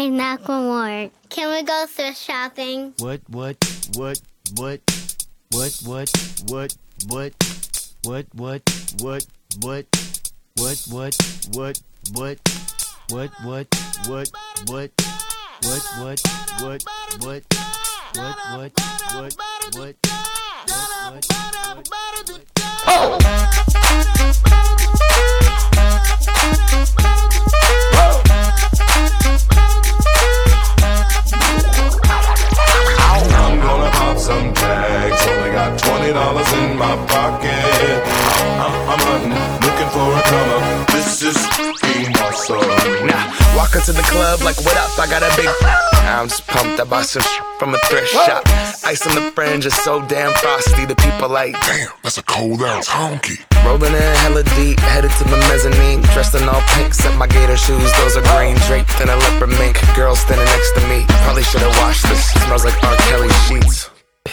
Hey, Macklemore, can we go thrift shopping? What? I'm gonna pop some tags. Only got $20 in my pocket. I'm hunting, looking for a come up. This is being awesome. Now, walk into the club like, what up? I got a big. I'm just pumped. I bought some from a thrift shop. Ice on the fringe is so damn frosty. The people like, Damn, that's a cold ass honky. rolling in hella deep, headed to the mezzanine. Dressed in all pink, set my gator shoes. Those are green, draped in a leopard mink. Girl standing next to me. Probably should've washed this. Smells like R. Kelly sheets.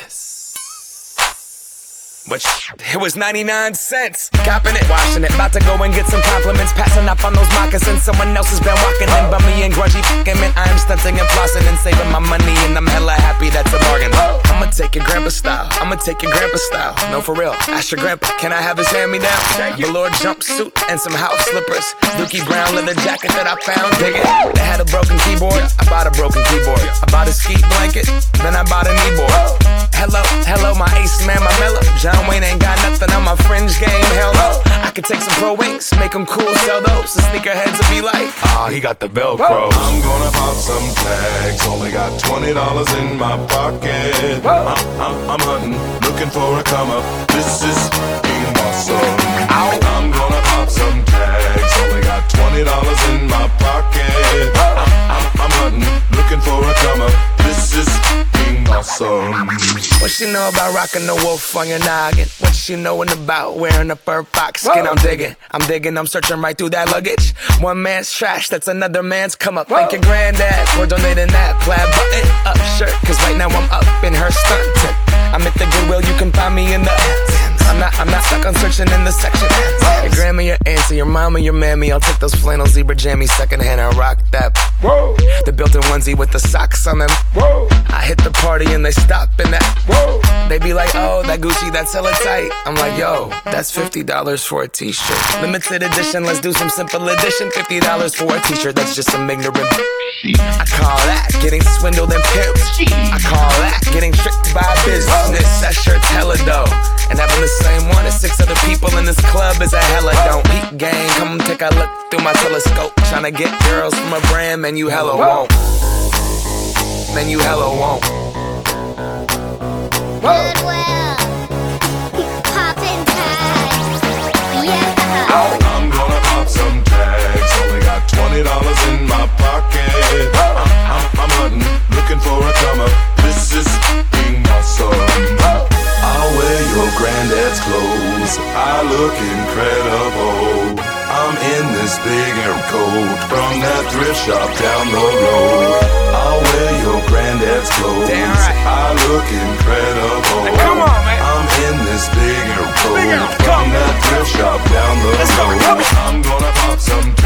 But it was 99 cents. Copping it, washing it. About to go and get some compliments. Passing up on those moccasins. Someone else has been walking in. Bummy and grungy fucking man. I am stunting and flossing and saving my money. And I'm hella happy that's a bargain. I'ma take your grandpa style. No, for real. Ask your grandpa, can I have his hand-me-down? Velour jumpsuit and some house slippers. Dookie brown leather jacket that I found. Dig it. They had a broken keyboard. I bought a broken keyboard. I bought a ski blanket. Then I bought a kneeboard. Hello, my ace man, my mellow. John Wayne ain't got nothing on my fringe game, hell no. I could take some pro wings, make them cool, sell those. The sneakerheads will be like, he got the Velcro. I'm gonna pop some tags. Only got $20 in my pocket. I'm hunting, looking for a come up. This is being awesome. I'm gonna pop some tags. Only got $20 in my pocket. I'm hunting, looking for a come up. This is being awesome. What she know about rocking the wolf on your noggin? What she knowin' about wearing a fur fox skin? I'm digging, I'm searching right through that luggage. One man's trash, that's another man's come up. Thank your granddad for donating that plaid button up shirt. Cause right now I'm up in her stunt. I'm at the Goodwill, you can find me in the I'm not stuck on searching in the section. Your grandma, your auntie, your mama, your mammy. I'll take those flannel zebra jammies secondhand and rock that. The built-in onesie with the socks on them. I hit the party and they stop in that. They be like, oh, that Gucci, that's hella tight. I'm like, yo, that's $50 for a t-shirt. Limited edition, let's do some simple edition. $50 for a t-shirt, that's just some ignorant. I call that getting swindled and pimped. I call that getting tricked by business. That shirt's hella dope. And having the same one as 6 other people in this club is a hella don't. Peep gang, come take a look through my telescope. Tryna get girls from a brand, man, you hella won't. Man, you hella won't. Goodwill, poppin' tags, yeah. I'm gonna pop some tags. Only got $20 in my pocket. I'm hunting, looking for a come up. This is being awesome. I'll wear your granddad's clothes. I look incredible. I'm in this big air coat from that thrift shop down the road. I'll wear your granddad's clothes. Damn right. I look incredible. Hey, come on, man. I'm in this big air coat Big air from that thrift shop down the road. Let's go. I'm gonna pop some